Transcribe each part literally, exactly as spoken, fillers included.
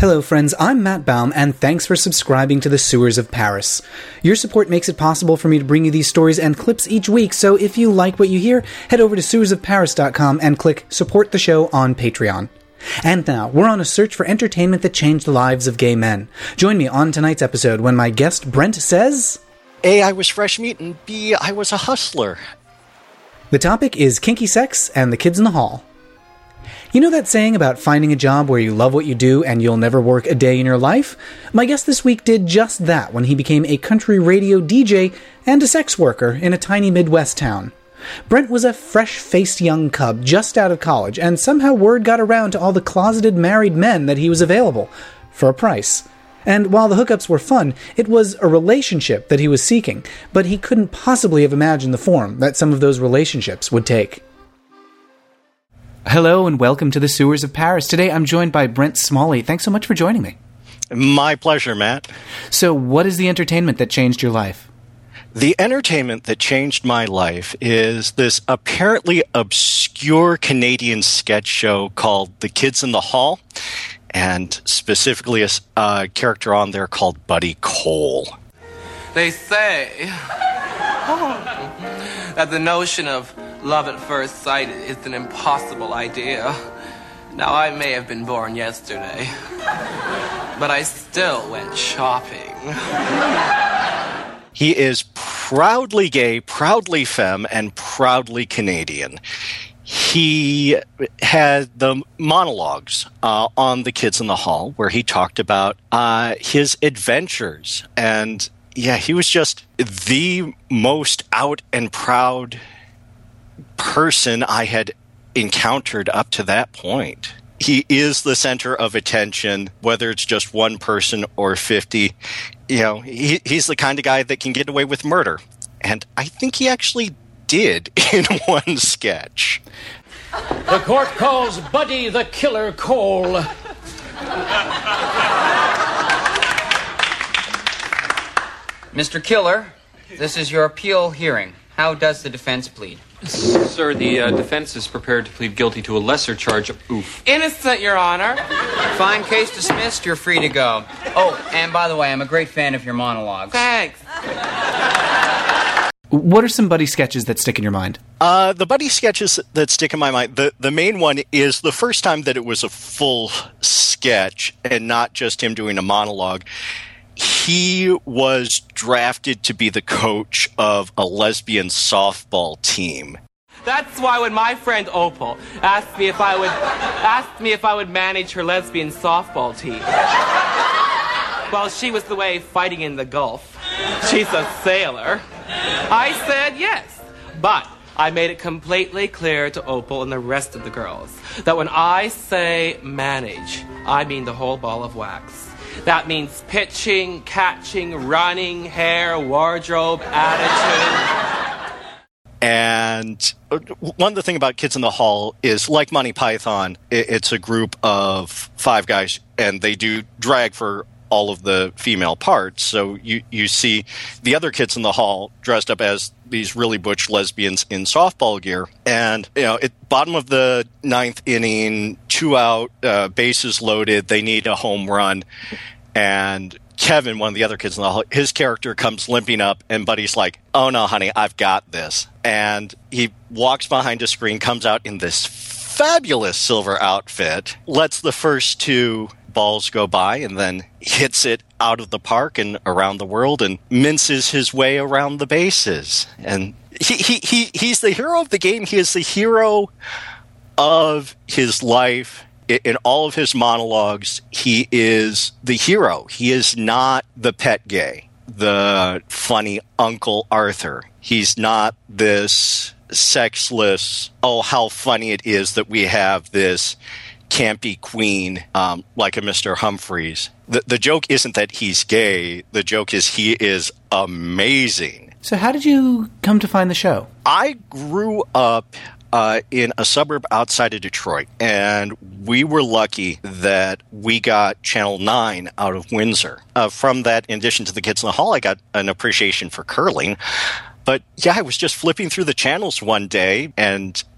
Hello friends, I'm Matt Baum, and thanks for subscribing to the Sewers of Paris. Your support makes it possible for me to bring you these stories and clips each week, so if you like what you hear, head over to sewers of paris dot com and click Support the Show on Patreon. And now, we're on a search for entertainment that changed the lives of gay men. Join me on tonight's episode when my guest Brent says... A, I was fresh meat, and B, I was a hustler. The topic is kinky sex and the kids in the hall. You know that saying about finding a job where you love what you do and you'll never work a day in your life? My guest this week did just that when he became a country radio D J and a sex worker in a tiny Midwest town. Brent was a fresh-faced young cub just out of college, and somehow word got around to all the closeted married men that he was available, for a price. And while the hookups were fun, it was a relationship that he was seeking, but he couldn't possibly have imagined the form that some of those relationships would take. Hello and welcome to the Sewers of Paris. Today I'm joined by Brent Smalley. Thanks so much for joining me. My pleasure, Matt. So what is the entertainment that changed your life? The entertainment that changed my life is this apparently obscure Canadian sketch show called The Kids in the Hall, and specifically a uh, character on there called Buddy Cole. They say that the notion of love at first sight is an impossible idea. Now, I may have been born yesterday, but I still went shopping. He is proudly gay, proudly femme, and proudly Canadian. He had the monologues uh, on The Kids in the Hall where he talked about uh, his adventures. And yeah, he was just the most out and proud person I had encountered up to that point. He is the center of attention, whether it's just one person or fifty. You know, he, he's the kind of guy that can get away with murder. And I think he actually did in one sketch. The court calls Buddy the Killer Cole. Mister Killer, this is your appeal hearing. How does the defense plead? Sir, the uh, defense is prepared to plead guilty to a lesser charge of oof. Innocent, Your Honor. Fine, case dismissed. You're free to go. Oh, and by the way, I'm a great fan of your monologues. Thanks. What are some Buddy sketches that stick in your mind? Uh, the Buddy sketches that stick in my mind, the, the main one is the first time that it was a full sketch and not just him doing a monologue. He was drafted to be the coach of a lesbian softball team. That's why when my friend Opal asked me if I would asked me if I would manage her lesbian softball team. Well, she was away fighting in the Gulf. She's a sailor. I said yes, but I made it completely clear to Opal and the rest of the girls that when I say manage, I mean the whole ball of wax. That means pitching, catching, running, hair, wardrobe, attitude. And one of the things about Kids in the Hall is, like Monty Python, it's a group of five guys, and they do drag for all of the female parts. So you, you see the other kids in the hall dressed up as these really butch lesbians in softball gear. And, you know, at bottom of the ninth inning, two out, uh, bases loaded, they need a home run. And Kevin, one of the other kids in the hall, his character comes limping up, and Buddy's like, oh no, honey, I've got this. And he walks behind a screen, comes out in this fabulous silver outfit, lets the first two balls go by, and then hits it out of the park and around the world and minces his way around the bases. And he, he, he he's the hero of the game. He is the hero of his life. In all of his monologues, he is the hero. He is not the pet gay, the funny Uncle Arthur. He's not this sexless, oh, how funny it is that we have this campy queen um, like a Mister Humphreys. The, the joke isn't that he's gay. The joke is he is amazing. So how did you come to find the show? I grew up uh, in a suburb outside of Detroit, and we were lucky that we got Channel nine out of Windsor. Uh, from that, in addition to the Kids in the Hall, I got an appreciation for curling. But yeah, I was just flipping through the channels one day, and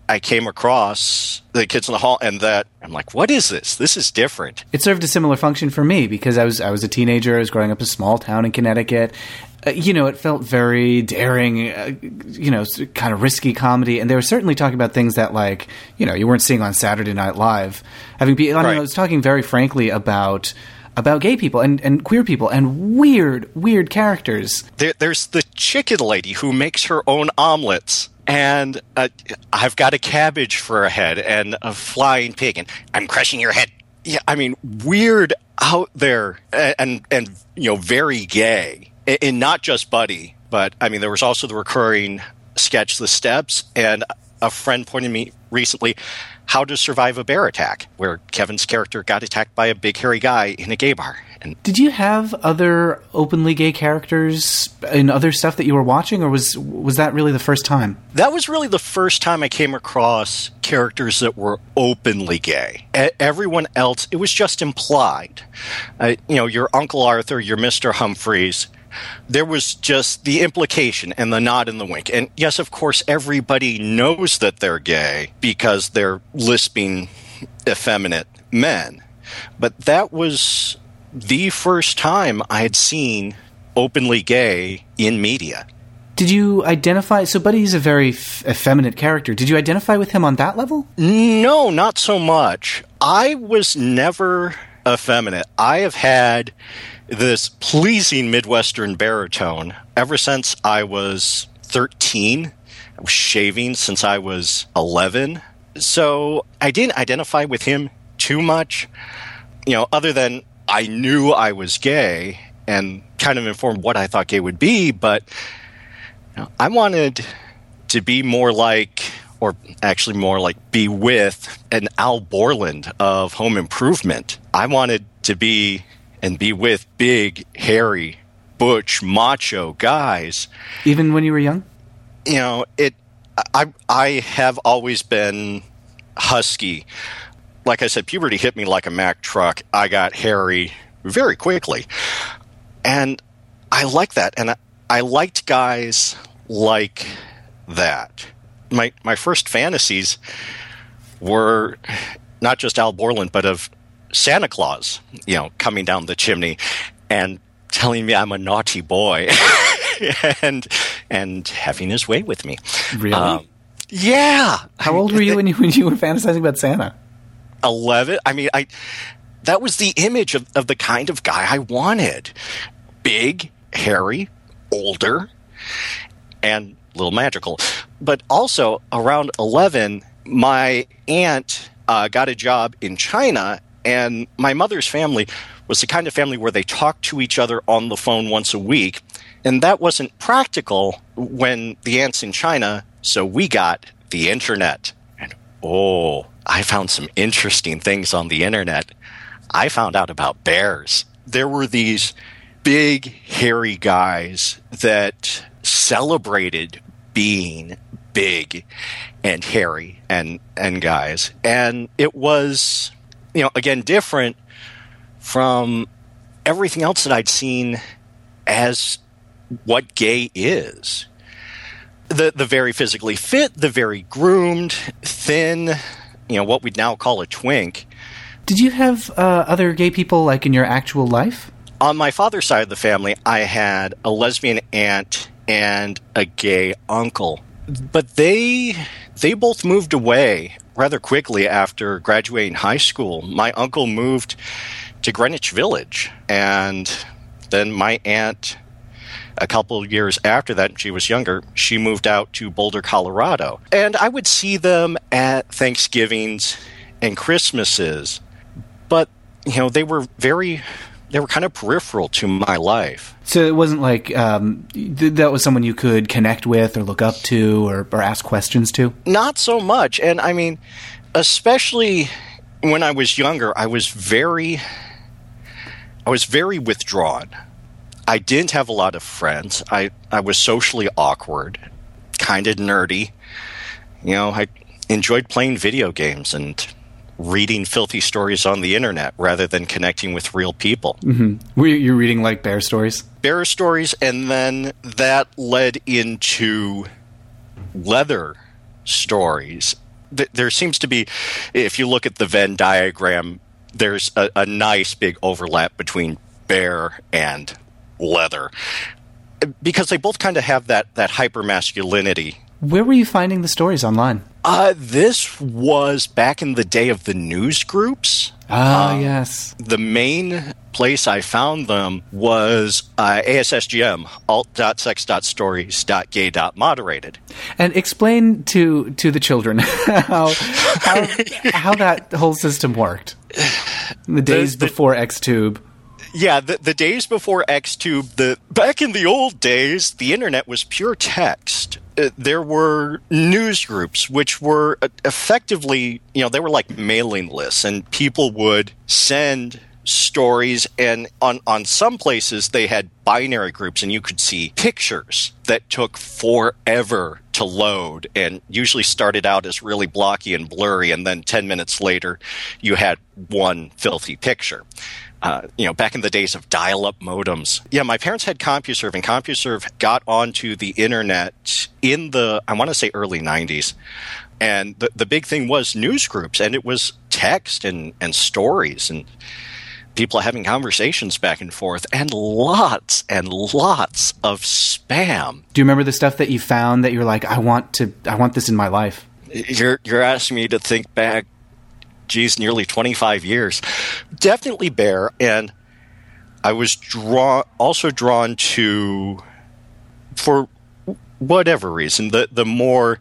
I came across the Kids in the Hall, and that I'm like, what is this? This is different. It served a similar function for me because I was I was a teenager. I was growing up in a small town in Connecticut. Uh, you know, it felt very daring, uh, you know, kind of risky comedy. And they were certainly talking about things that, like, you know, you weren't seeing on Saturday Night Live. Having be, I, mean, right. I was talking very frankly about about gay people and, and queer people and weird, weird characters. There, there's the chicken lady who makes her own omelets. And uh, I've got a cabbage for a head and a flying pig, and I'm crushing your head. Yeah, I mean, weird out there and, and, and you know, very gay. And not just Buddy, but, I mean, there was also the recurring sketch, The Steps, and a friend pointed me recently, How to Survive a Bear Attack, where Kevin's character got attacked by a big hairy guy in a gay bar. And did you have other openly gay characters in other stuff that you were watching, or was was that really the first time? That was really the first time I came across characters that were openly gay. E- everyone else, it was just implied. Uh, you know, your Uncle Arthur, your Mister Humphreys. There was just the implication and the nod and the wink. And yes, of course, everybody knows that they're gay because they're lisping, effeminate men. But that was the first time I had seen openly gay in media. Did you identify... So Buddy's a very f- effeminate character. Did you identify with him on that level? No, not so much. I was never effeminate. I have had this pleasing Midwestern baritone ever since I was thirteen. I was shaving since I was eleven. So I didn't identify with him too much, you know, other than I knew I was gay and kind of informed what I thought gay would be. But you know, I wanted to be more like, or actually more like be with an Al Borland of Home Improvement. I wanted to be and be with big, hairy, butch, macho guys. Even when you were young? You know, it. I I have always been husky. Like I said, puberty hit me like a Mack truck. I got hairy very quickly. And I like that. And I, I liked guys like that. My my first fantasies were not just Al Borland, but of Santa Claus, you know, coming down the chimney and telling me I'm a naughty boy and and having his way with me. Really? Um, yeah. How old were you when you when you were fantasizing about Santa? eleven. I mean, I that was the image of, of the kind of guy I wanted. Big, hairy, older, and a little magical. But also, around eleven, my aunt uh, got a job in China, and my mother's family was the kind of family where they talked to each other on the phone once a week. And that wasn't practical when the aunt's in China, so we got the internet. And oh, I found some interesting things on the internet. I found out about bears. There were these big, hairy guys that celebrated being big and hairy and, and guys. And it was, you know, again, different from everything else that I'd seen as what gay is. The the very physically fit, the very groomed, thin, you know, what we'd now call a twink. Did you have uh, other gay people, like, in your actual life? On my father's side of the family, I had a lesbian aunt and a gay uncle. But they they both moved away rather quickly after graduating high school. My uncle moved to Greenwich Village, and then my aunt, a couple of years after that, she was younger, she moved out to Boulder, Colorado. And I would see them at Thanksgivings and Christmases, but, you know, they were very, they were kind of peripheral to my life. So it wasn't like um, th- that was someone you could connect with or look up to or, or ask questions to? Not so much. And, I mean, especially when I was younger, I was very, I was very withdrawn. I didn't have a lot of friends. I, I was socially awkward, kind of nerdy. You know, I enjoyed playing video games and reading filthy stories on the internet rather than connecting with real people. Mm-hmm. Were you, you reading, like, bear stories? Bear stories, and then that led into leather stories. th- there seems to be, if you look at the Venn diagram, there's a, a nice big overlap between bear and leather, because they both kind of have that, that hyper-masculinity. Where were you finding the stories online? Uh, this was back in the day of the news groups. Ah, um, yes. The main place I found them was uh, A S S G M, alt dot sex dot stories dot gay dot moderated. And explain to to the children how how, how that whole system worked. The days the, the, before XTube. Yeah, the, the days before XTube, the back in the old days, the internet was pure text. Uh, there were news groups, which were uh, effectively, you know, they were like mailing lists, and people would send stories, and on, on some places they had binary groups, and you could see pictures that took forever to load and usually started out as really blocky and blurry, and then ten minutes later you had one filthy picture. Uh, you know, back in the days of dial-up modems. Yeah, my parents had CompuServe, and CompuServe got onto the internet in the, I want to say, early nineties. And the, the big thing was news groups, and it was text and, and stories and people having conversations back and forth, and lots and lots of spam. Do you remember the stuff that you found that you were like, I want to, I want this in my life? You're, you're asking me to think back, geez, nearly twenty-five years. Definitely bear, and I was drawn, also drawn to, for whatever reason, the, the more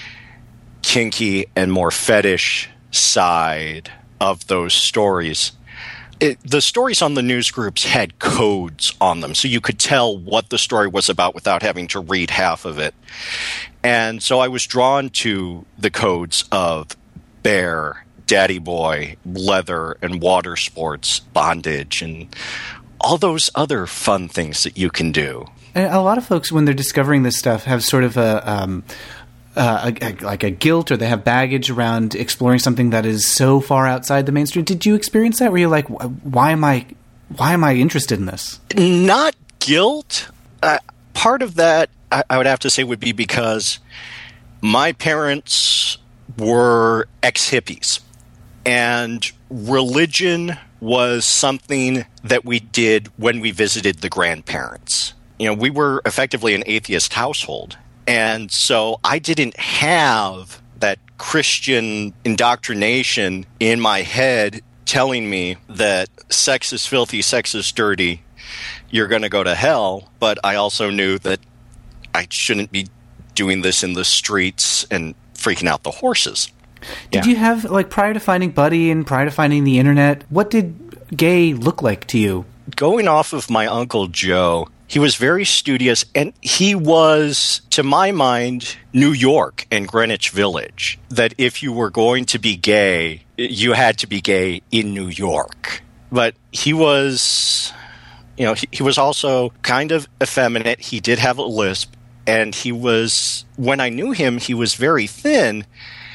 kinky and more fetish side of those stories. It, the stories on the news groups had codes on them, so you could tell what the story was about without having to read half of it. And so I was drawn to the codes of bear, daddy boy, leather, and water sports, bondage, and all those other fun things that you can do. And a lot of folks, when they're discovering this stuff, have sort of a, um, uh, a, a like a guilt, or they have baggage around exploring something that is so far outside the mainstream. Did you experience that? Where you're like, why am I, why am I interested in this? Not guilt. Uh, part of that, I, I would have to say, would be because my parents were ex-hippies. And religion was something that we did when we visited the grandparents. You know, we were effectively an atheist household. And so I didn't have that Christian indoctrination in my head telling me that sex is filthy, sex is dirty, you're going to go to hell. But I also knew that I shouldn't be doing this in the streets and freaking out the horses. Did yeah. you have, like, prior to finding Buddy and prior to finding the internet, what did gay look like to you? Going off of my Uncle Joe, he was very studious, and he was, to my mind, New York and Greenwich Village. That if you were going to be gay, you had to be gay in New York. But he was, you know, he, he was also kind of effeminate. He did have a lisp, and he was, when I knew him, he was very thin.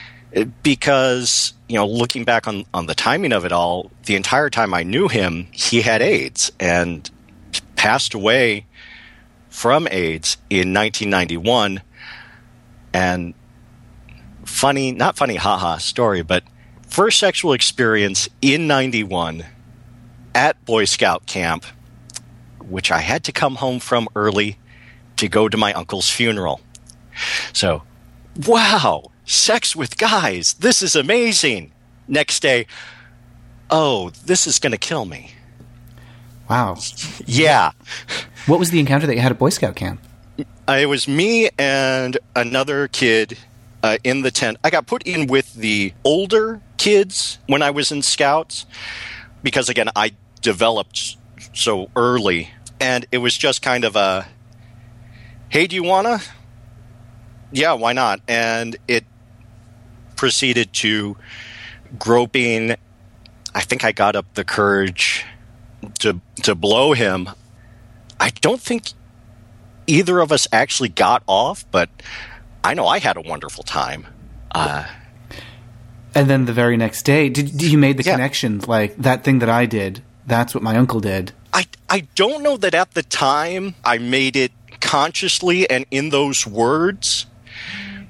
Because, you know, looking back on, on the timing of it all, the entire time I knew him, he had AIDS and passed away from AIDS in nineteen ninety-one. And funny, not funny, haha story, but first sexual experience in ninety-one at Boy Scout camp, which I had to come home from early to go to my uncle's funeral. So, wow! Sex with guys. This is amazing. Next day, oh, this is going to kill me. Wow. Yeah. What was the encounter that you had at Boy Scout camp? Uh, it was me and another kid uh, in the tent. I got put in with the older kids when I was in Scouts because, again, I developed so early. And it was just kind of a, hey, do you want to? Yeah, why not? And it proceeded to groping. I think I got up the courage to to blow him. I don't think either of us actually got off, but I know I had a wonderful time. Uh, and then the very next day, did, did you made the yeah. connection, like, that thing that I did, that's what my uncle did? I, I don't know that at the time I made it consciously and in those words,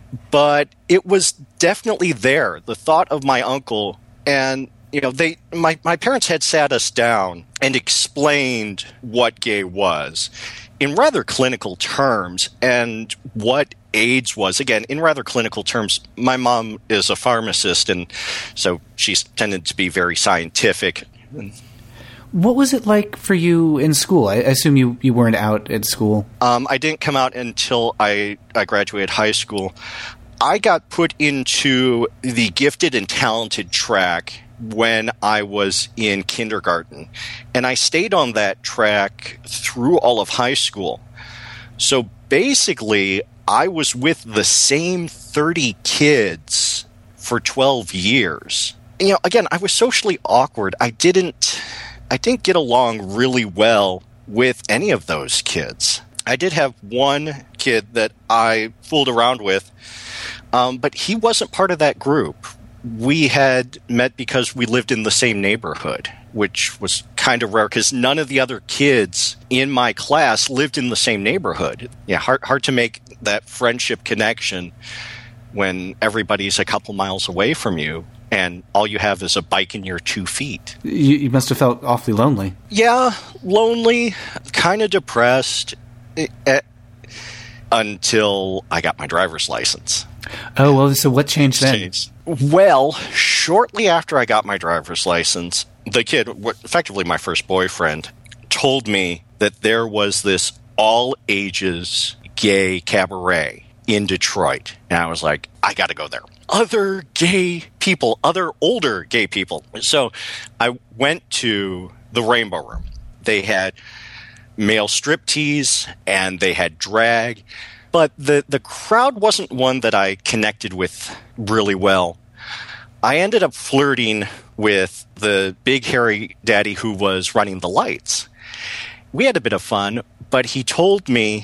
but it was definitely there. The thought of my uncle, and you know, they my, my parents had sat us down and explained what gay was in rather clinical terms, and what AIDS was, again, in rather clinical terms. My mom is a pharmacist, and so she's tended to be very scientific. What was it like for you in school? I assume you, you weren't out at school. Um, I didn't come out until I, I graduated high school. I got put into the gifted and talented track when I was in kindergarten, and I stayed on that track through all of high school. So basically, I was with the same thirty kids for twelve years. You know, again, I was socially awkward. I didn't I didn't get along really well with any of those kids. I did have one kid that I fooled around with, um, but he wasn't part of that group. We had met because we lived in the same neighborhood, which was kind of rare because none of the other kids in my class lived in the same neighborhood. Yeah, hard, hard to make that friendship connection when everybody's a couple miles away from you and all you have is a bike in your two feet. You, you must have felt awfully lonely. Yeah, lonely, kind of depressed, eh, until I got my driver's license. Oh, well, so what changed then? Changed. Well, shortly after I got my driver's license, the kid, effectively my first boyfriend, told me that there was this all-ages gay cabaret in Detroit. And I was like, I got to go there. Other gay people, other older gay people. So I went to the Rainbow Room. They had male striptease and they had drag. But the, the crowd wasn't one that I connected with really well. I ended up flirting with the big hairy daddy who was running the lights. We had a bit of fun, but he told me,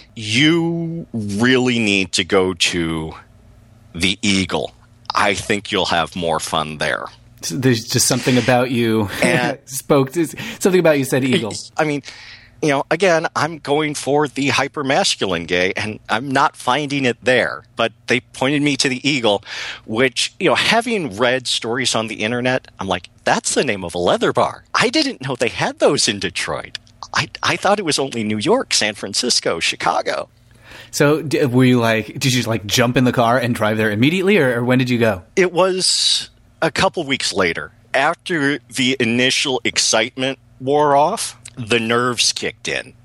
you really need to go to the Eagle. I think you'll have more fun there. So there's just something about you and, spoke to, something about you said Eagle. I mean, you know, again, I'm going for the hyper-masculine gay, and I'm not finding it there. But they pointed me to the Eagle, which, you know, having read stories on the internet, I'm like, that's the name of a leather bar. I didn't know they had those in Detroit. I, I thought it was only New York, San Francisco, Chicago. So d- were you like, did you like jump in the car and drive there immediately, or, or when did you go? It was a couple weeks later. After the initial excitement wore off, the nerves kicked in.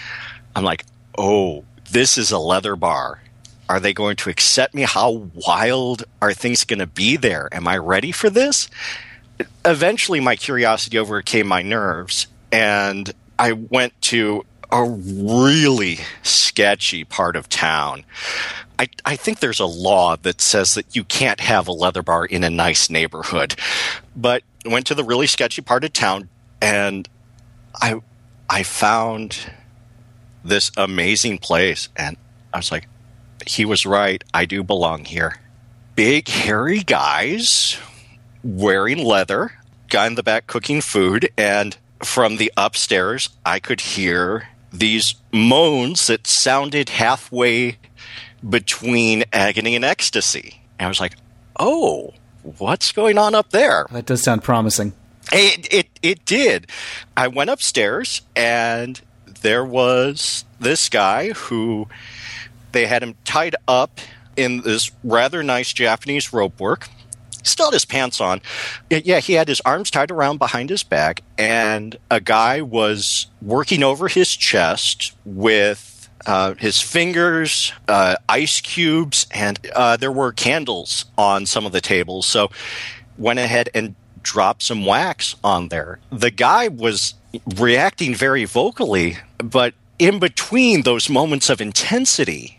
I'm like, oh, this is a leather bar. Are they going to accept me? How wild are things going to be there? Am I ready for this? Eventually, my curiosity overcame my nerves, and I went to a really sketchy part of town. I, I think there's a law that says that you can't have a leather bar in a nice neighborhood. But I went to the really sketchy part of town, and I I found this amazing place, and I was like, he was right. I do belong here. Big, hairy guys wearing leather, guy in the back cooking food, and from the upstairs, I could hear these moans that sounded halfway between agony and ecstasy. And I was like, oh, what's going on up there? That does sound promising. It, it it did. I went upstairs, and there was this guy who they had him tied up in this rather nice Japanese rope work. Still had his pants on. Yeah, he had his arms tied around behind his back, and a guy was working over his chest with uh, his fingers, uh, ice cubes, and uh, there were candles on some of the tables. So went ahead and dropped some wax on there. The guy was reacting very vocally, but in between those moments of intensity,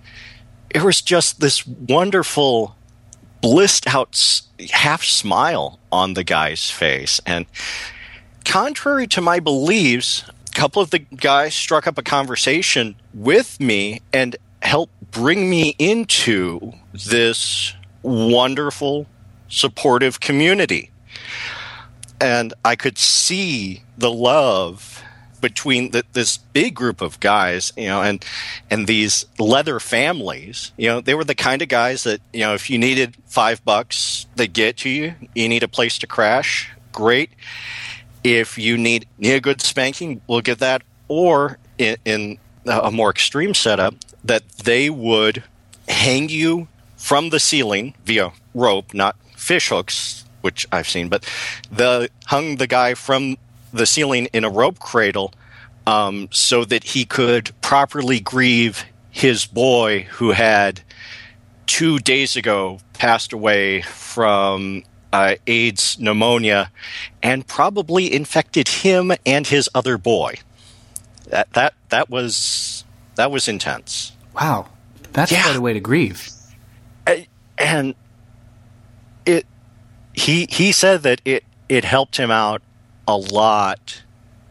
it was just this wonderful blissed out half smile on the guy's face. And contrary to my beliefs, a couple of the guys struck up a conversation with me and helped bring me into this wonderful, supportive community. And I could see the love between the, this big group of guys, you know, and and these leather families, you know, they were the kind of guys that, you know, if you needed five bucks, they get to you. You need a place to crash, great. If you need, need a good spanking, we'll get that. Or in, in a more extreme setup, that they would hang you from the ceiling via rope, not fish hooks, which I've seen, but the hung the guy from the ceiling in a rope cradle um, so that he could properly grieve his boy who had two days ago passed away from uh, AIDS pneumonia and probably infected him and his other boy. That that that was that was intense. Wow, that's Yeah. quite a way to grieve. And it he he said that it it helped him out a lot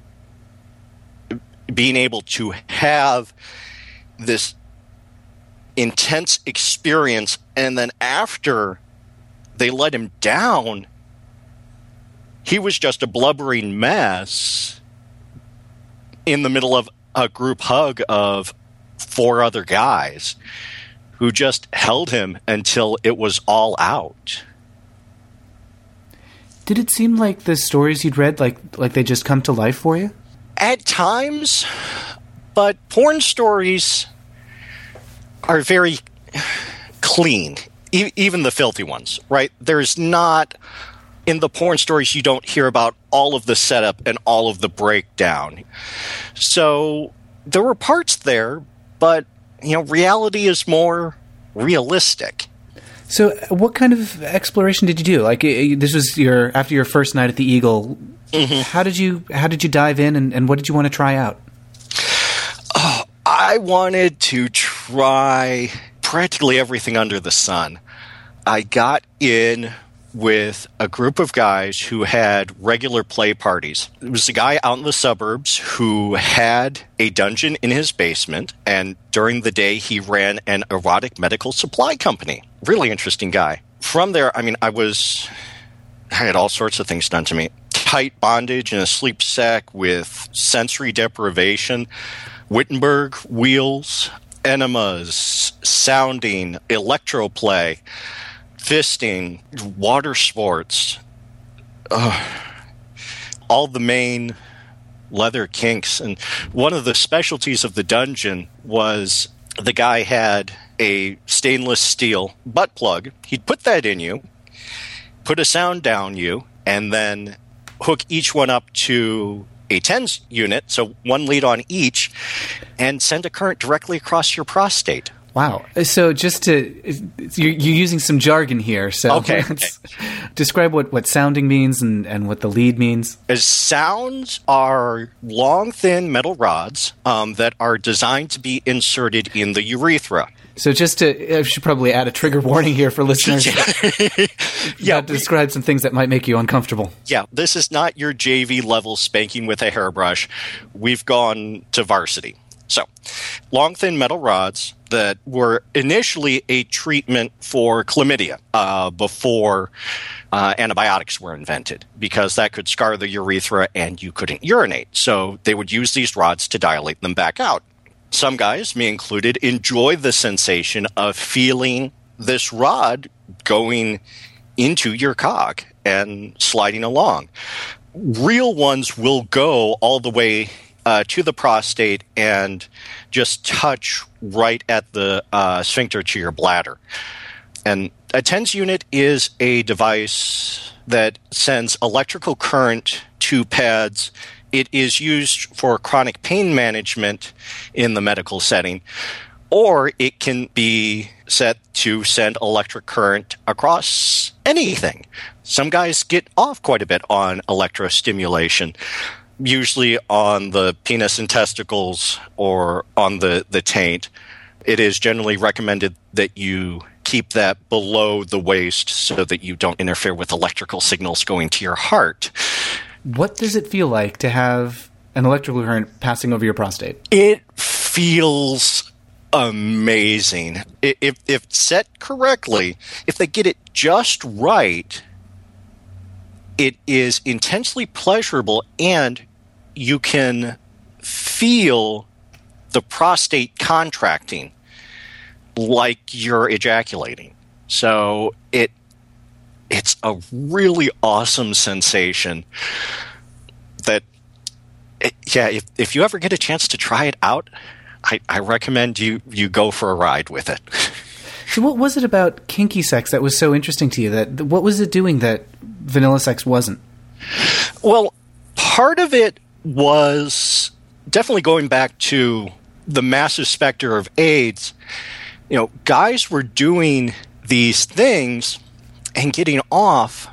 being able to have this intense experience, and then after they let him down, he was just a blubbering mess in the middle of a group hug of four other guys who just held him until it was all out. Did it seem like the stories you'd read, like like they just come to life for you? At times, but porn stories are very clean, e- even the filthy ones, right? There's not, in the porn stories, you don't hear about all of the setup and all of the breakdown. So there were parts there, but, you know, reality is more realistic. So, what kind of exploration did you do? Like, uh, this was your after your first night at the Eagle. Mm-hmm. How did you how did you dive in, and, and what did you want to try out? Oh, I wanted to try practically everything under the sun. I got in with a group of guys who had regular play parties. It was a guy out in the suburbs who had a dungeon in his basement, and during the day he ran an erotic medical supply company. Really interesting guy. From there, I mean, I was... I had all sorts of things done to me. Tight bondage in a sleep sack with sensory deprivation, Wittenberg wheels, enemas, sounding, electroplay, fisting, water sports, uh, all the main leather kinks. And one of the specialties of the dungeon was the guy had a stainless steel butt plug. He'd put that in you, put a sound down you, and then hook each one up to a TENS unit, so one lead on each, and send a current directly across your prostate. Wow. So just to, you're, you're using some jargon here. So Okay. let's describe what, what sounding means and, and what the lead means. As sounds are long, thin metal rods um, that are designed to be inserted in the urethra. So just to, I should probably add a trigger warning here for listeners. Yeah, About to describe some things that might make you uncomfortable. Yeah, this is not your J V level spanking with a hairbrush. We've gone to varsity. So, long, thin metal rods that were initially a treatment for chlamydia uh, before uh, antibiotics were invented, because that could scar the urethra and you couldn't urinate. So they would use these rods to dilate them back out. Some guys, me included, enjoy the sensation of feeling this rod going into your cock and sliding along. Real ones will go all the way Uh, to the prostate and just touch right at the uh, sphincter to your bladder. And a TENS unit is a device that sends electrical current to pads. It is used for chronic pain management in the medical setting, or it can be set to send electric current across anything. Some guys get off quite a bit on electrostimulation, usually on the penis and testicles or on the, the taint. It is generally recommended that you keep that below the waist so that you don't interfere with electrical signals going to your heart. What does it feel like to have an electrical current passing over your prostate? It feels amazing. If, if set correctly, if they get it just right, it is intensely pleasurable, and you can feel the prostate contracting like you're ejaculating. So it it's a really awesome sensation that, it, yeah, if, if you ever get a chance to try it out, I, I recommend you, you go for a ride with it. So what was it about kinky sex that was so interesting to you? That what was it doing that vanilla sex wasn't? Well, part of it was definitely going back to the massive specter of AIDS. You know, guys were doing these things and getting off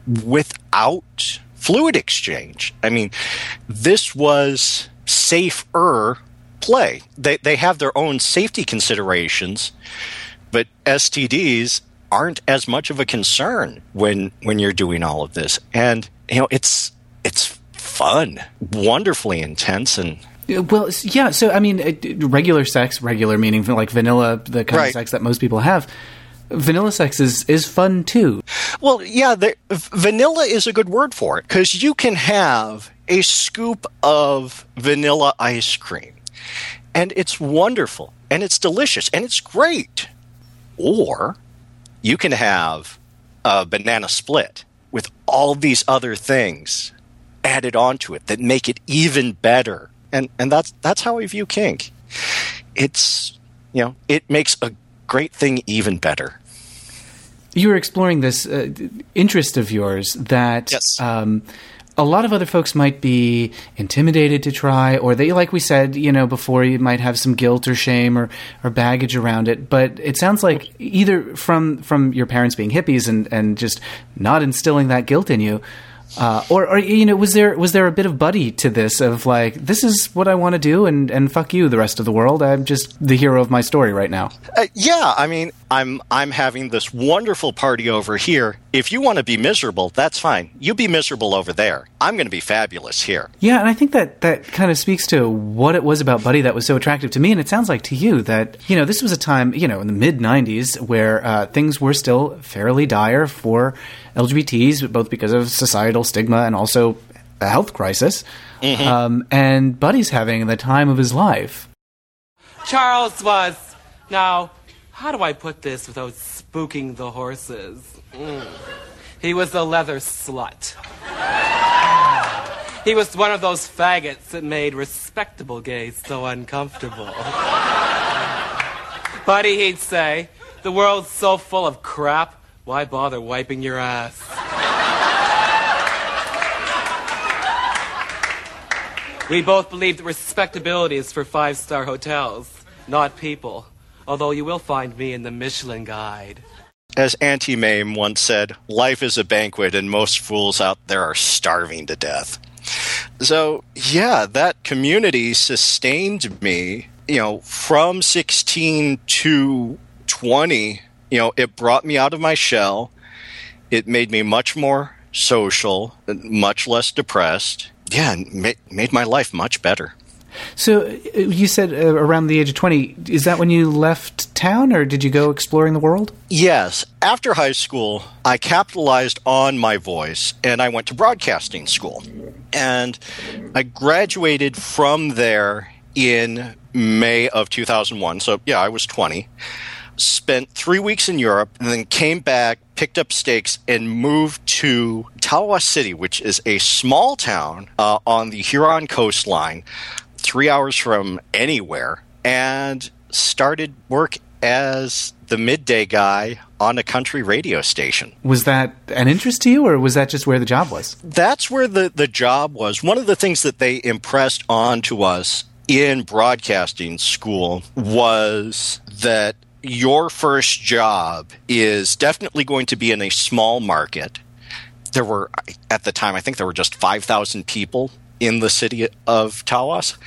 without fluid exchange. I mean, this was safer play. They they have their own safety considerations, but S T Ds aren't as much of a concern when when you're doing all of this. And you know, it's it's fun, wonderfully intense, and well, yeah. So I mean, regular sex, regular meaning like vanilla, the kind right. of sex that most people have. Vanilla sex is, is fun too. Well, yeah, the, vanilla is a good word for it, because you can have a scoop of vanilla ice cream, and it's wonderful, and it's delicious, and it's great. Or you can have a banana split with all these other things added onto it that make it even better. And and that's that's how I view kink. It's, you know, it makes a great thing even better. You were exploring this uh, interest of yours that yes. um, a lot of other folks might be intimidated to try, or they, like we said, you know, before, you might have some guilt or shame or, or baggage around it. But it sounds like either from from your parents being hippies and, and just not instilling that guilt in you, Uh, or, or, you know, was there was there a bit of buddy to this of like, this is what I want to do, and, and fuck you, the rest of the world. I'm just the hero of my story right now. Uh, yeah, I mean, I'm I'm having this wonderful party over here. If you want to be miserable, that's fine. You be miserable over there. I'm going to be fabulous here. Yeah, and I think that that kind of speaks to what it was about Buddy that was so attractive to me, and it sounds like to you that, you know, this was a time, you know, in the mid nineties where uh, things were still fairly dire for L G B Ts, both because of societal stigma and also a health crisis. Mm-hmm. Um, and Buddy's having the time of his life. Charles was... Now, how do I put this without spooking the horses? Mm. He was a leather slut. He was one of those faggots that made respectable gays so uncomfortable. Buddy, he'd say, the world's so full of crap, why bother wiping your ass? We both believe that respectability is for five-star hotels, not people. Although you will find me in the Michelin Guide. As Auntie Mame once said, life is a banquet and most fools out there are starving to death. So, yeah, that community sustained me, you know, from sixteen to twenty. You know, it brought me out of my shell. It made me much more social, much less depressed. Yeah, and ma- made my life much better. So you said uh, around the age of twenty, is that when you left town, or did you go exploring the world? Yes. After high school, I capitalized on my voice, and I went to broadcasting school. And I graduated from there in May of two thousand one. So, yeah, I was twenty. Spent three weeks in Europe, and then came back, picked up stakes, and moved to Tawas City, which is a small town uh, on the Huron coastline, three hours from anywhere, and started work as the midday guy on a country radio station. Was that an interest to you, or was that just where the job was? That's where the, the job was. One of the things that they impressed onto us in broadcasting school was that your first job is definitely going to be in a small market. There were, at the time, I think there were just five thousand people in the city of Tawas,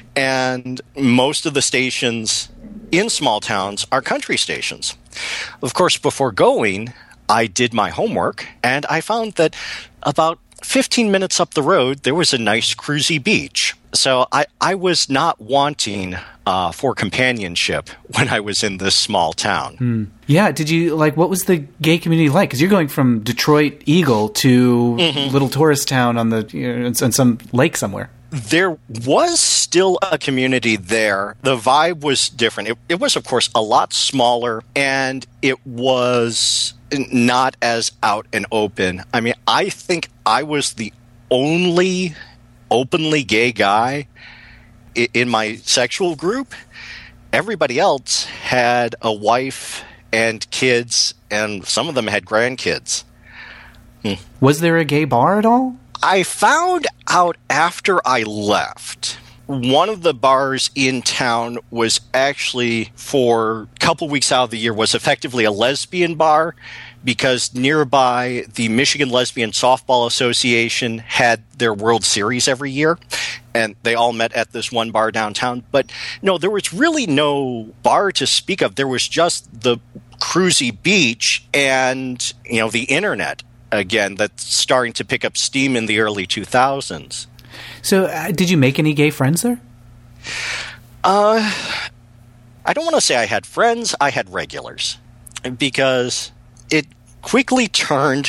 and most of the stations in small towns are country stations. Of course, before going, I did my homework, and I found that about fifteen minutes up the road, there was a nice cruisy beach. So I, I was not wanting uh, for companionship when I was in this small town. Hmm. Yeah. Did you, like, what was the gay community like? Because you're going from Detroit Eagle to mm-hmm. little tourist town on the, you know, on some lake somewhere. there was still a community there. The vibe was different. It, it was, of course, a lot smaller, and it was not as out and open. I mean, I think I was the only openly gay guy i- in my sexual group. Everybody else had a wife and kids, and some of them had grandkids. Hmm. Was there a gay bar at all? I found out after I left. One of the bars in town was actually, for a couple weeks out of the year, was effectively a lesbian bar, because nearby the Michigan Lesbian Softball Association had their World Series every year, and they all met at this one bar downtown. But no, there was really no bar to speak of. There was just the cruisy beach and, you know, the internet. Again, that's starting to pick up steam in the early two thousands. So, uh, did you make any gay friends there? Uh, I don't want to say I had friends. I had regulars, because it quickly turned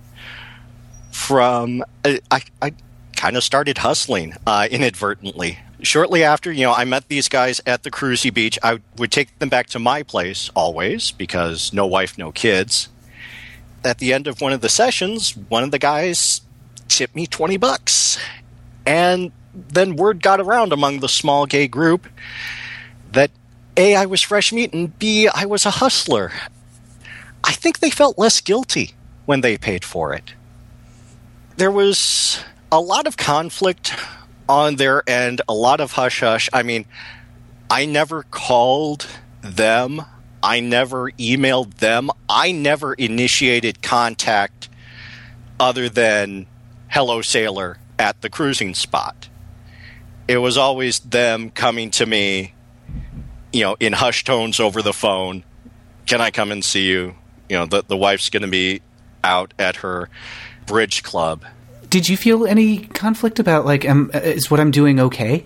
from uh, I, I kind of started hustling uh, inadvertently. Shortly after, you know, I met these guys at the cruisy beach. I would take them back to my place always, because no wife, no kids. At the end of one of the sessions, one of the guys tipped me twenty bucks. And then word got around among the small gay group that A, I was fresh meat, and B, I was a hustler. I think they felt less guilty when they paid for it. There was a lot of conflict on their end, a lot of hush-hush. I mean, I never called them. I never emailed them. I never initiated contact other than hello, sailor, at the cruising spot. It was always them coming to me, you know, in hushed tones over the phone. Can I come and see you? You know, the, the wife's going to be out at her bridge club. Did you feel any conflict about, like, um, is what I'm doing okay?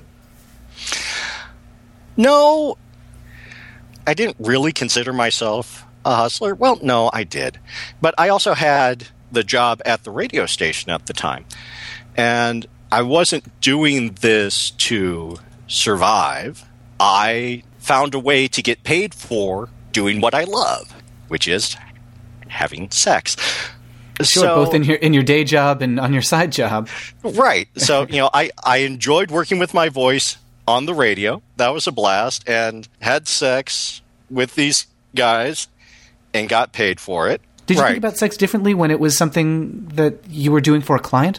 No. I didn't really consider myself a hustler. Well, no, I did. But I also had the job at the radio station at the time. And I wasn't doing this to survive. I found a way to get paid for doing what I love, which is having sex. Sure, so, both in your in your day job and on your side job. Right. So, you know, I, I enjoyed working with my voice on the radio. That was a blast, and had sex with these guys and got paid for it. Did you right. think about sex differently when it was something that you were doing for a client?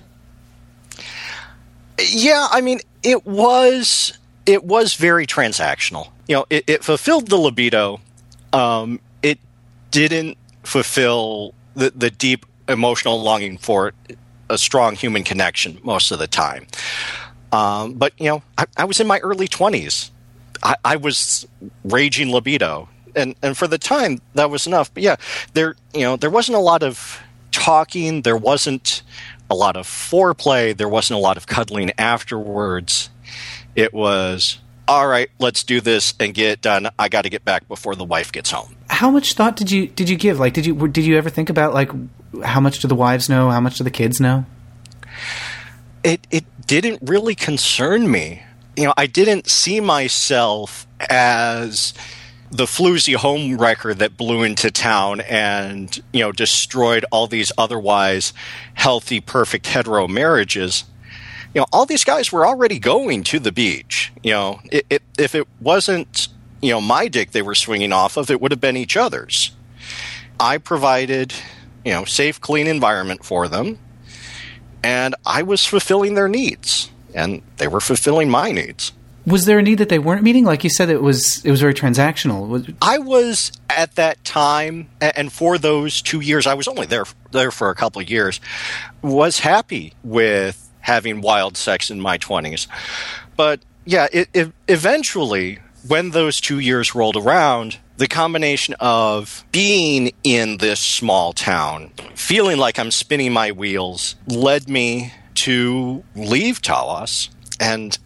Yeah, I mean, it was it was very transactional. You know, it, it fulfilled the libido. Um, it didn't fulfill the, the deep emotional longing for a strong human connection most of the time. Um, but, you know, I, I was in my early twenties. I, I was raging libido. And and for the time, that was enough. But, yeah, there you know there wasn't a lot of talking. There wasn't a lot of foreplay. There wasn't a lot of cuddling afterwards. It was, all right, let's do this and get it done. I got to get back before the wife gets home. How much thought did you did you give? Like, did you did you ever think about, like, how much do the wives know? How much do the kids know? It it didn't really concern me. You know, I didn't see myself as the floozy home wrecker that blew into town and, you know, destroyed all these otherwise healthy, perfect hetero marriages. You know, all these guys were already going to the beach. You know, it, it, if it wasn't, you know, my dick they were swinging off of, it would have been each other's. I provided, you know, safe, clean environment for them, and I was fulfilling their needs, and they were fulfilling my needs. Was there a need that they weren't meeting? Like you said, it was it was very transactional. I was at that time, and for those two years, I was only there there for a couple of years, was happy with having wild sex in my twenties. But yeah, it, it, eventually, when those two years rolled around, the combination of being in this small town, feeling like I'm spinning my wheels, led me to leave Tawas and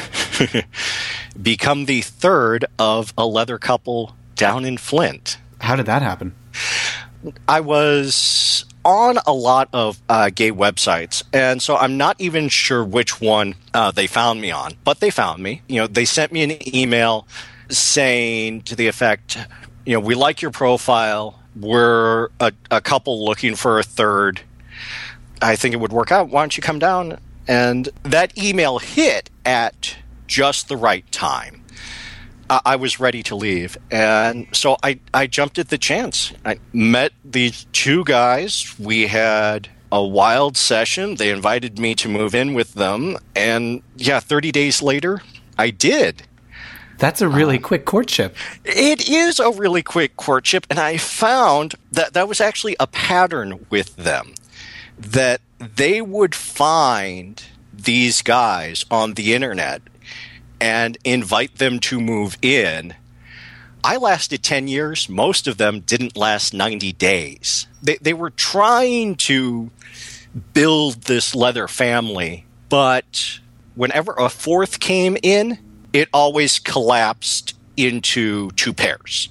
become the third of a leather couple down in Flint. How did that happen? I was on a lot of uh, gay websites, and so I'm not even sure which one uh, they found me on, but they found me. You know, they sent me an email saying to the effect, you know, we like your profile. We're a, a couple looking for a third. I think it would work out. Why don't you come down? And that email hit at just the right time. I, I was ready to leave. And so I, I jumped at the chance. I met these two guys. We had a wild session. They invited me to move in with them. And yeah, thirty days later, I did. That's a really uh, quick courtship. It is a really quick courtship. And I found that that was actually a pattern with them. That they would find these guys on the internet and invite them to move in. I lasted ten years. Most of them didn't last ninety days. They, they were trying to build this leather family, but whenever a fourth came in, it always collapsed into two pairs.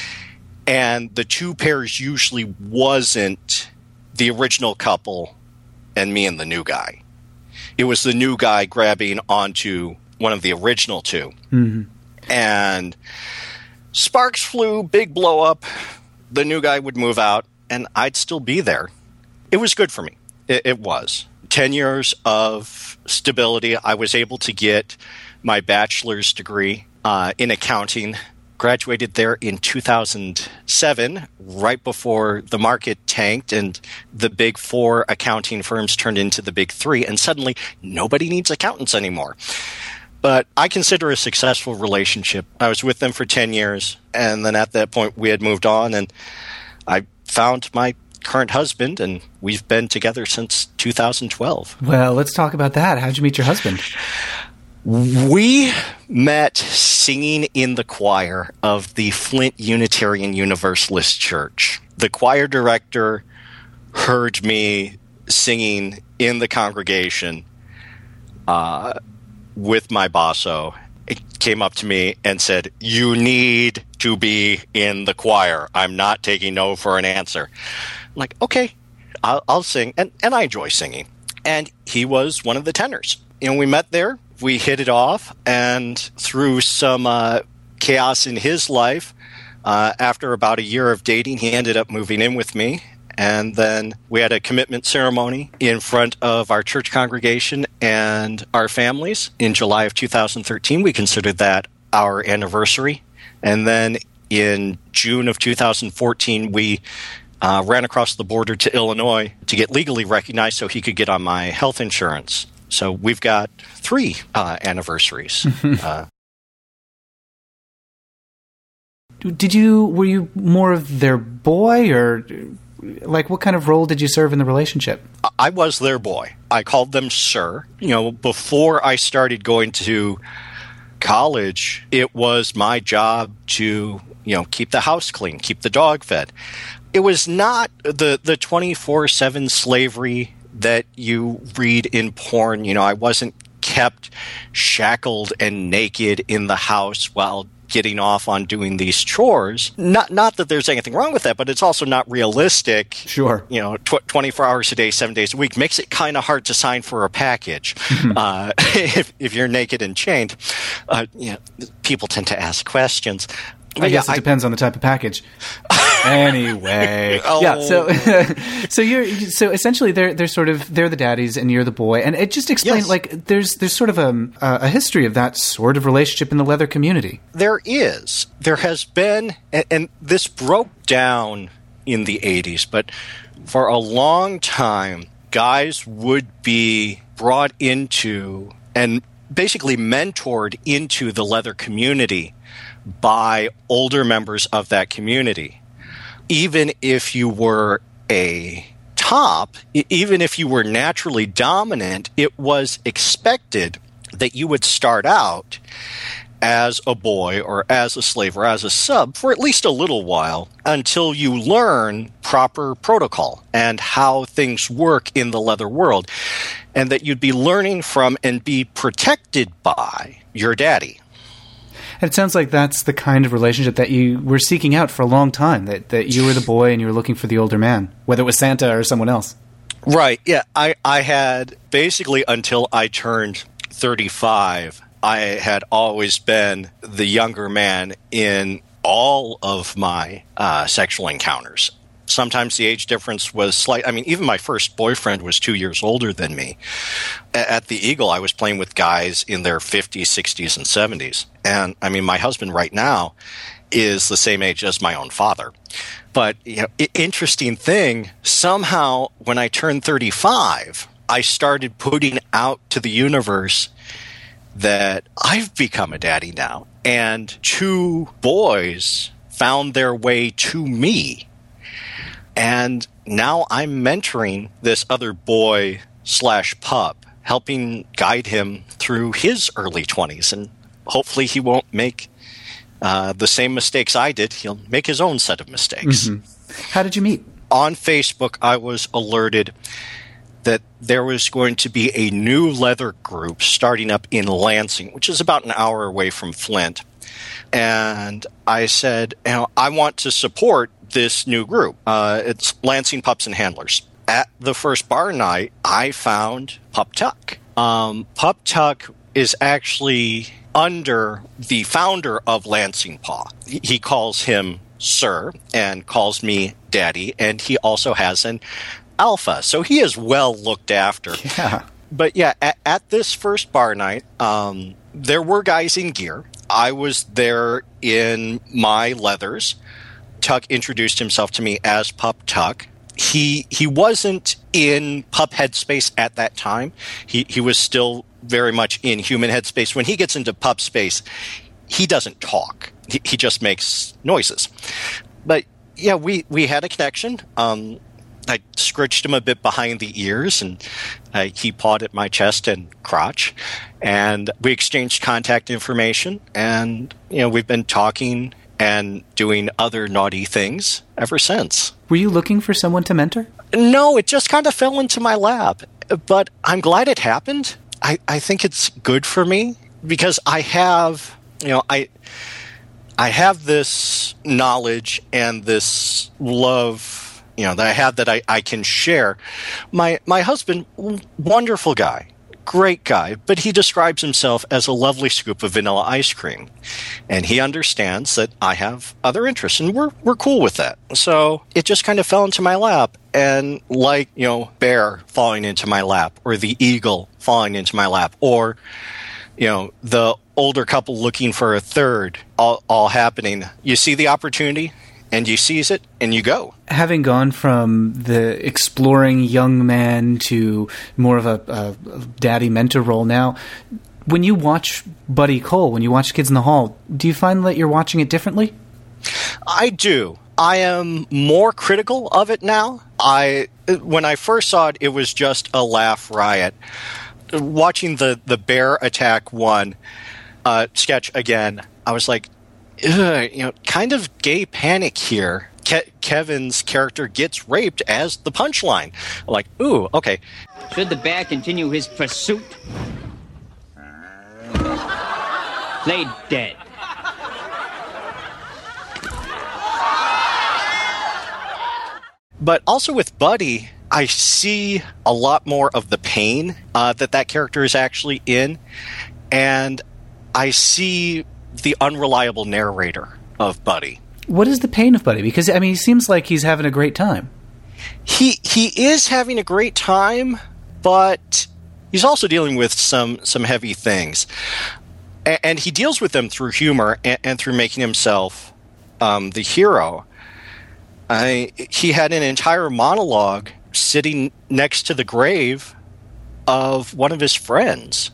And the two pairs usually wasn't the original couple and me and the new guy. It was the new guy grabbing onto one of the original two. Mm-hmm. And sparks flew, big blow up. The new guy would move out, and I'd still be there. It was good for me. It, it was. Ten years of stability. I was able to get my bachelor's degree uh, in accounting. Graduated there in two thousand seven, right before the market tanked and the big four accounting firms turned into the big three, and suddenly nobody needs accountants anymore. But I consider a successful relationship. I was with them for ten years, and then at that point we had moved on, and I found my current husband, and we've been together since two thousand twelve. Well, let's talk about that. How'd you meet your husband? We met singing in the choir of the Flint Unitarian Universalist Church. The choir director heard me singing in the congregation uh, with my basso. It came up to me and said, "You need to be in the choir. I'm not taking no for an answer." I'm like, okay, I'll, I'll sing. And, and I enjoy singing. And he was one of the tenors. You know, we met there. We hit it off, and through some uh, chaos in his life, uh, after about a year of dating, he ended up moving in with me. And then we had a commitment ceremony in front of our church congregation and our families in July of two thousand thirteen. We considered that our anniversary. And then in June of two thousand fourteen, we uh, ran across the border to Illinois to get legally recognized so he could get on my health insurance. So we've got three uh, anniversaries. uh, Did you, were you more of their boy, or like what kind of role did you serve in the relationship? I was their boy. I called them sir. You know, before I started going to college, it was my job to, you know, keep the house clean, keep the dog fed. It was not the, the twenty-four seven slavery that you read in porn. You know, I wasn't kept shackled and naked in the house while getting off on doing these chores. Not not that there's anything wrong with that, but it's also not realistic. Sure. You know, tw- twenty-four hours a day, seven days a week makes it kind of hard to sign for a package. uh, if, if you're naked and chained, uh, you know, people tend to ask questions. I guess yeah, it I, depends on the type of package. Anyway, oh. yeah. So, so you're so essentially they're they're sort of they're the daddies and you're the boy, and it just explains yes. like there's there's sort of a a history of that sort of relationship in the leather community. There is, there has been, and, and this broke down in the eighties, but for a long time, guys would be brought into and basically mentored into the leather community by older members of that community. Even if you were a top, even if you were naturally dominant, it was expected that you would start out as a boy or as a slave or as a sub for at least a little while until you learn proper protocol and how things work in the leather world, and that you'd be learning from and be protected by your daddy. It sounds like that's the kind of relationship that you were seeking out for a long time, that, that you were the boy and you were looking for the older man, whether it was Santa or someone else. Right, yeah. I, I had, basically until I turned thirty-five, I had always been the younger man in all of my uh, sexual encounters. Sometimes the age difference was slight. I mean, even my first boyfriend was two years older than me. At the Eagle, I was playing with guys in their fifties, sixties, and seventies. And, I mean, my husband right now is the same age as my own father. But, you know, I- interesting thing, somehow when I turned thirty-five, I started putting out to the universe that I've become a daddy now. And two boys found their way to me. And now I'm mentoring this other boy slash pup, helping guide him through his early twenties. And hopefully he won't make uh, the same mistakes I did. He'll make his own set of mistakes. Mm-hmm. How did you meet? On Facebook, I was alerted that there was going to be a new leather group starting up in Lansing, which is about an hour away from Flint. And I said, you know, I want to support this new group. Uh, it's Lansing Pups and Handlers. At the first bar night, I found Pup Tuck. Um, Pup Tuck is actually under the founder of Lansing Paw. He calls him Sir and calls me Daddy, and he also has an alpha. So he is well looked after. Yeah. But yeah, at, at this first bar night, um, there were guys in gear. I was there in my leathers. Tuck introduced himself to me as Pup Tuck. He he wasn't in pup headspace at that time. He he was still very much in human headspace. When he gets into pup space, he doesn't talk. He, he just makes noises. But yeah, we, we had a connection. Um, I scratched him a bit behind the ears, and uh, he pawed at my chest and crotch. And we exchanged contact information, and you know we've been talking and doing other naughty things ever since. Were you looking for someone to mentor? No, it just kind of fell into my lap. But I'm glad it happened. I, I think it's good for me because I have, you know, I I have this knowledge and this love, you know, that I have that I, I can share. My my husband, wonderful guy. Great guy, but he describes himself as a lovely scoop of vanilla ice cream. And he understands that I have other interests, and we're we're cool with that. So it just kind of fell into my lap. And like, you know, Bear falling into my lap, or the Eagle falling into my lap, or, you know, the older couple looking for a third, all, all happening. You see the opportunity, and you seize it, and you go. Having gone from the exploring young man to more of a, a daddy mentor role now, when you watch Buddy Cole, when you watch Kids in the Hall, do you find that you're watching it differently? I do. I am more critical of it now. I when I first saw it, it was just a laugh riot. Watching the, the bear attack one uh, sketch again, I was like, ugh, you know, kind of gay panic here. Ke- Kevin's character gets raped as the punchline. Like, ooh, okay. Should the bear continue his pursuit? Play dead. But also with Buddy, I see a lot more of the pain uh, that that character is actually in. And I see the unreliable narrator of Buddy. What is the pain of Buddy? Because, I mean, he seems like he's having a great time. He he is having a great time, but he's also dealing with some, some heavy things. A- and he deals with them through humor and, and through making himself um, the hero. I, he had an entire monologue sitting next to the grave of one of his friends.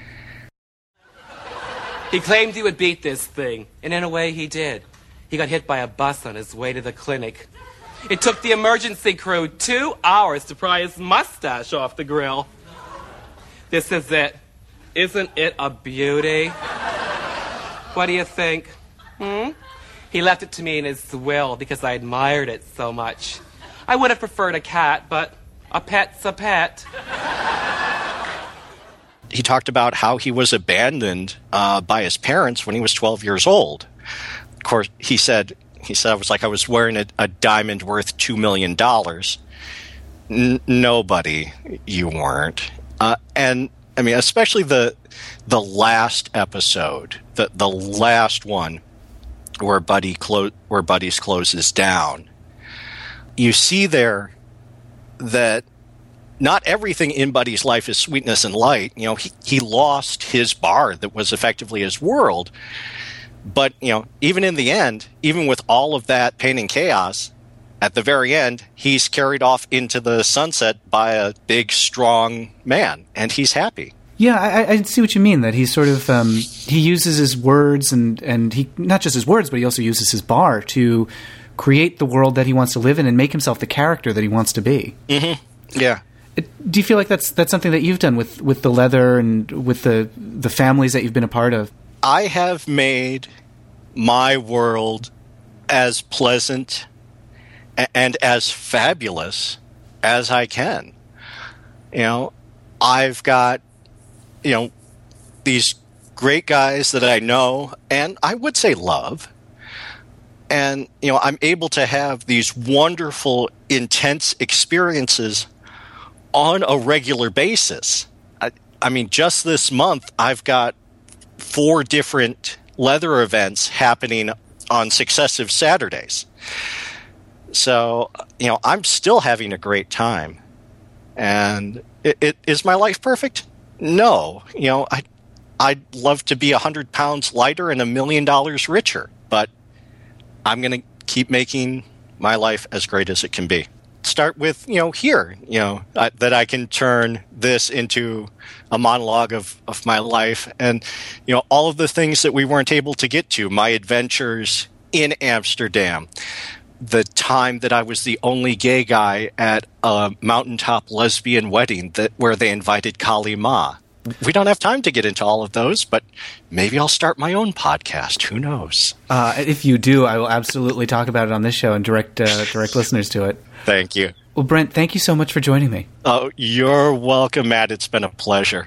He claimed he would beat this thing, and in a way he did. He got hit by a bus on his way to the clinic. It took the emergency crew two hours to pry his mustache off the grill. This is it. Isn't it a beauty? What do you think? Hmm? He left it to me in his will because I admired it so much. I would have preferred a cat, but a pet's a pet. he talked about how he was abandoned uh, by his parents when he was twelve years old. Of course, he said, he said, I was like, I was wearing a, a diamond worth two million dollars. N- nobody, you weren't. Uh, and, I mean, especially the the last episode, the, the last one where Buddy clo- where Buddy's closes down. You see there that not everything in Buddy's life is sweetness and light. You know, he, he lost his bar that was effectively his world. But, you know, even in the end, even with all of that pain and chaos, at the very end, he's carried off into the sunset by a big, strong man, and he's happy. Yeah, I, I see what you mean, that he's sort of, um, he uses his words, and, and he, not just his words, but he also uses his bar to create the world that he wants to live in and make himself the character that he wants to be. Mm-hmm. Yeah. Do you feel like that's that's something that you've done with, with the leather and with the the families that you've been a part of? I have made my world as pleasant and as fabulous as I can. You know, I've got, you know, these great guys that I know and I would say love. And, you know, I'm able to have these wonderful, intense experiences on a regular basis. I, I mean, just this month, I've got four different leather events happening on successive Saturdays. So, you know, I'm still having a great time. And it, it, is my life perfect? No. You know, I, I'd love to be one hundred pounds lighter and a million dollars richer. But I'm going to keep making my life as great as it can be. Start with, you know, here, you know, I, that I can turn this into a monologue of, of my life. And, you know, all of the things that we weren't able to get to, my adventures in Amsterdam, the time that I was the only gay guy at a mountaintop lesbian wedding that where they invited Kali Ma. We don't have time to get into all of those, but maybe I'll start my own podcast. Who knows? Uh, if you do, I will absolutely talk about it on this show and direct uh, direct listeners to it. Thank you. Well, Brent, thank you so much for joining me. Oh, you're welcome, Matt. It's been a pleasure.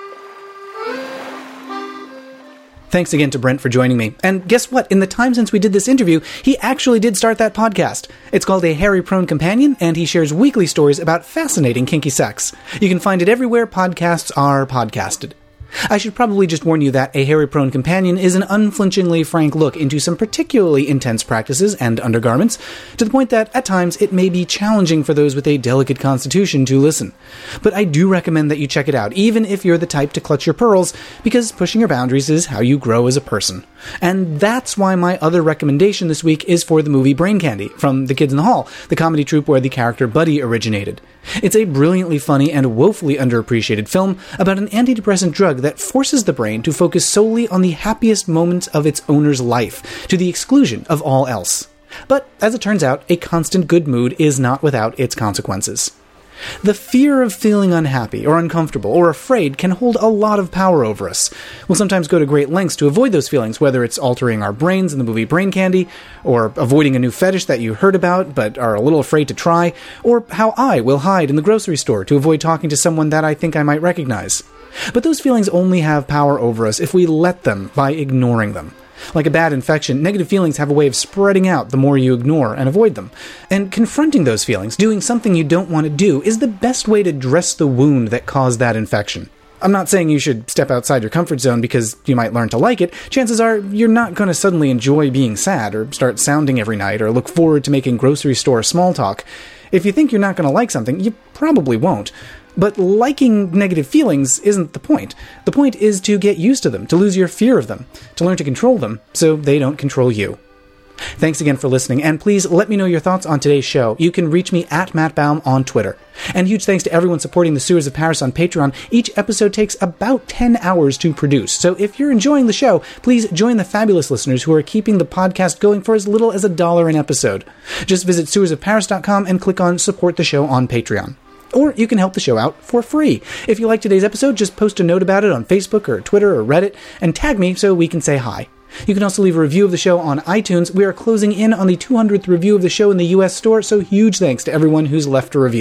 Thanks again to Brent for joining me. And guess what? In the time since we did this interview, he actually did start that podcast. It's called A Hairy-Prone Companion, and he shares weekly stories about fascinating kinky sex. You can find it everywhere podcasts are podcasted. I should probably just warn you that A Hairy-Prone Companion is an unflinchingly frank look into some particularly intense practices and undergarments, to the point that, at times, it may be challenging for those with a delicate constitution to listen. But I do recommend that you check it out, even if you're the type to clutch your pearls, because pushing your boundaries is how you grow as a person. And that's why my other recommendation this week is for the movie Brain Candy, from The Kids in the Hall, the comedy troupe where the character Buddy originated. It's a brilliantly funny and woefully underappreciated film about an antidepressant drug that forces the brain to focus solely on the happiest moments of its owner's life, to the exclusion of all else. But, as it turns out, a constant good mood is not without its consequences. The fear of feeling unhappy or uncomfortable or afraid can hold a lot of power over us. We'll sometimes go to great lengths to avoid those feelings, whether it's altering our brains in the movie Brain Candy, or avoiding a new fetish that you heard about but are a little afraid to try, or how I will hide in the grocery store to avoid talking to someone that I think I might recognize. But those feelings only have power over us if we let them by ignoring them. Like a bad infection, negative feelings have a way of spreading out the more you ignore and avoid them. And confronting those feelings, doing something you don't want to do, is the best way to dress the wound that caused that infection. I'm not saying you should step outside your comfort zone because you might learn to like it. Chances are you're not going to suddenly enjoy being sad or start sounding every night or look forward to making grocery store small talk. If you think you're not going to like something, you probably won't. But liking negative feelings isn't the point. The point is to get used to them, to lose your fear of them, to learn to control them so they don't control you. Thanks again for listening, and please let me know your thoughts on today's show. You can reach me at Matt Baum on Twitter. And huge thanks to everyone supporting the Sewers of Paris on Patreon. Each episode takes about ten hours to produce, so if you're enjoying the show, please join the fabulous listeners who are keeping the podcast going for as little as a dollar an episode. Just visit sewers of paris dot com and click on Support the Show on Patreon. Or you can help the show out for free. If you like today's episode, just post a note about it on Facebook or Twitter or Reddit and tag me so we can say hi. You can also leave a review of the show on iTunes. We are closing in on the two hundredth review of the show in the U S store, so huge thanks to everyone who's left a review.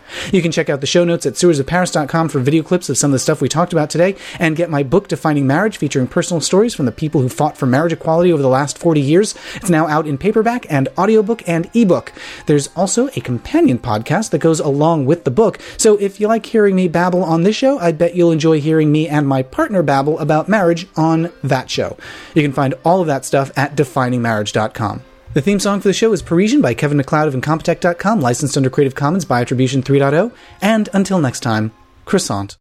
You can check out the show notes at sewers of paris dot com for video clips of some of the stuff we talked about today, and get my book, Defining Marriage, featuring personal stories from the people who fought for marriage equality over the last forty years. It's now out in paperback and audiobook and ebook. There's also a companion podcast that goes along with the book, so if you like hearing me babble on this show, I bet you'll enjoy hearing me and my partner babble about marriage on that show. You can find all of that stuff at defining marriage dot com. The theme song for the show is Parisian by Kevin MacLeod of Incompetech dot com, licensed under Creative Commons by Attribution three point oh. And until next time, croissant.